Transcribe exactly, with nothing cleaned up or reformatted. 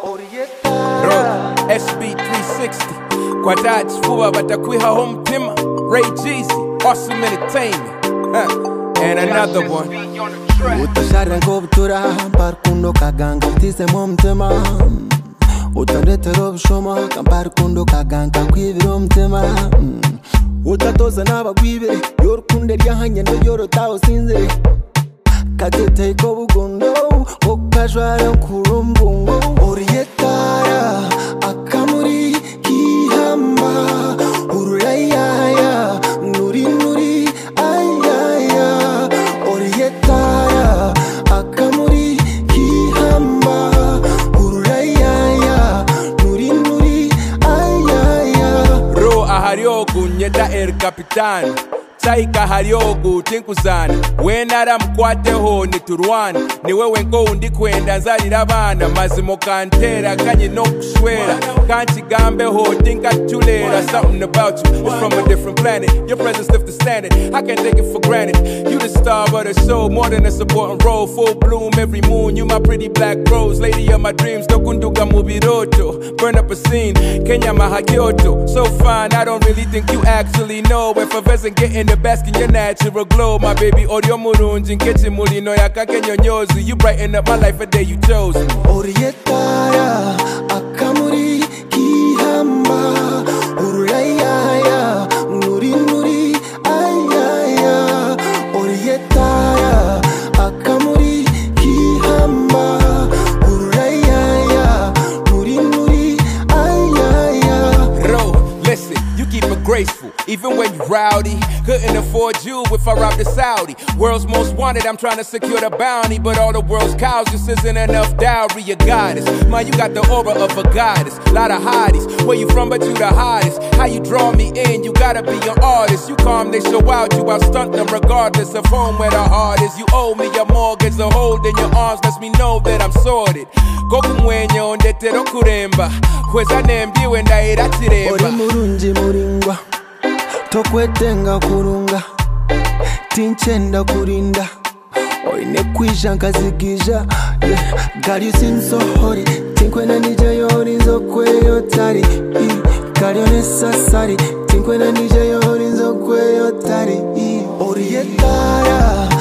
Road S B three sixty Quadrats fuwa batakwiha home tima Ray Jeezy, Awesome Entertainment huh. And another one Utashara ngobutura Parkundo kaganga Utise mumtima Utandetero bishoma Kamparkundo kaganga Kwiviro mtima Utatoza n'abagwibere Yorukunde ryahanye ndo yorotaho sinze Katete ko bugondo Okajwara nkurumbungo Orietara Akamuri Kihamba Ururayaya Nuri nuri Ayaya Orietara Akamuri Kihamba Ururayaya Nuri nuri Ayaya Ro aharyogu nyeta el capitán Taika haryogu tinkuzana Wenara mkwateho niturwana Ni wewe nko undi kwenda nzalira abana Mazimo kantera kanye no kushwera Kanchi gambeho tinka tulera Something about you is from a different planet Your presence lifts the standard, I can't take it for granted You the star of the show, more than a supporting role Full bloom every moon, you my pretty black rose Lady of my dreams, dokunduga mubiroto Burn up a scene, Kenya mahakyoto So fine, I don't really think you actually know If a vest and get in the bask in your natural glow My baby, audio murunji, nkechi mulino yakake nyonyozi You brighten up my life a day you chose me Orietara, akamuri, kihamba Ururayaya, nuri nuri, ayaya Orietara, akamuri, kihamba Ururayaya, nuri nuri, ayaya Ro, listen, you keep it graceful Even when you rowdy, couldn't afford you if I robbed a Saudi. World's most wanted, I'm trying to secure the bounty, but all the world's cows just isn't enough dowry. You goddess, man, you got the aura of a goddess. Lot of hotties, where you from but you the hottest. How you draw me in, you gotta be an artist. You calm, they show out, you out stunt them regardless of home where the heart is. You owe me your mortgage, a hold in your arms lets me know that I'm sorted. Gokumwenyo ndetero kuremba, kweza nembiwe ndaira tiremba. Ori murunji muringwa. Tokwetenga kurunga Tinchenda kurinda Oine kwisha nkazigija yeah. God you seem so hori Tinkwena nija yori nzokwe yotari God you necessary Tinkwena nija yori nzokwe yotari Orietara